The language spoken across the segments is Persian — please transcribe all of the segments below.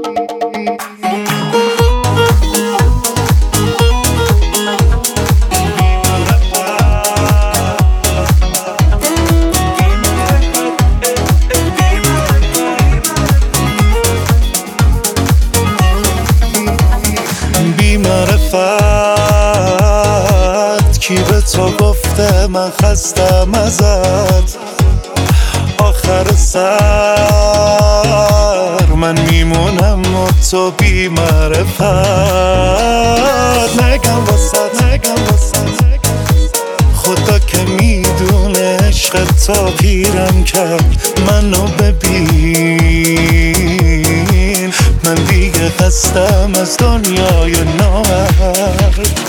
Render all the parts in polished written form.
معرفت کی به تو گفته من خستم ازت؟ آخر سر من میمونم و تو بی معرفت. نگم واسه خدا که میدونه عشق تا پیرم کرد. منو ببین من دیگه خستم از دنیای نامرد.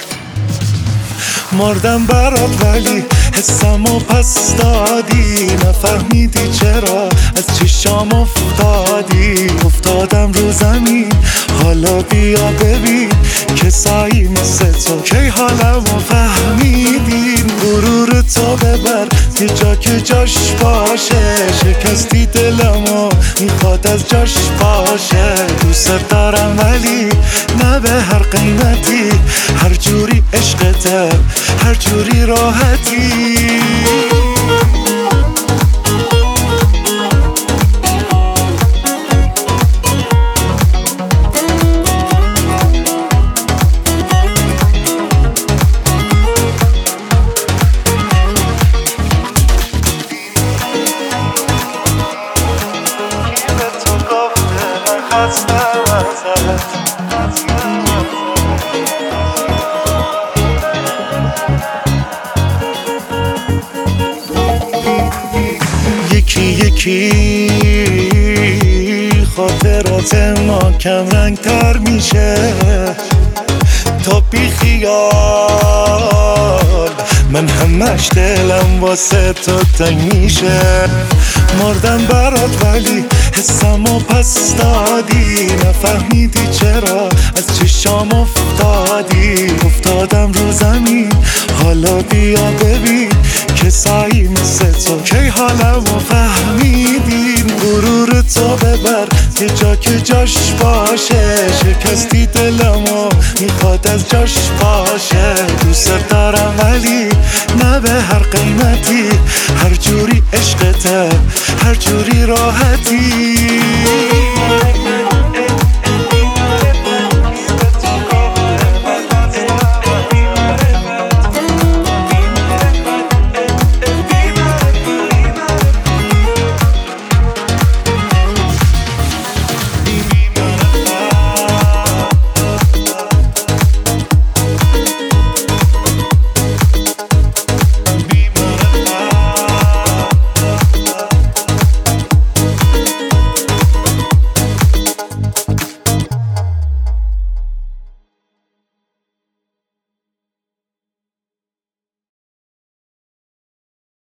مردم برات ولی حسمو پس دادی. نفهمیدی چرا از چشام افتادم رو زمین. حالا بیا ببین کسایی مثل تو کی حالمو فهمیدین. غرور تو ببر یه جا که جاش باشه. شکستی دلمو میخواد از جاش باشه. دوست دارم ولی نه به هر قیمتی. هر جوری عشقته هر جوری راحتی. یکی خاطرات ما کم رنگ تر میشه. تا بی خیال من همش دلم واسه تو تنگ میشه. مردم برات ولی حسمو پس دادی. نفهمیدی چرا از چشام افتادم رو زمین. حالا بیا ببین کسایی مثل تو کی حالمو فهمیدین. غرور تو ببر یه جا که جاش باشه. شکستی دلمو میخواد از جاش باشه. دوست دارم ولی نه به هر قیمتی. هر جوری عشقته هر جوری راحتی.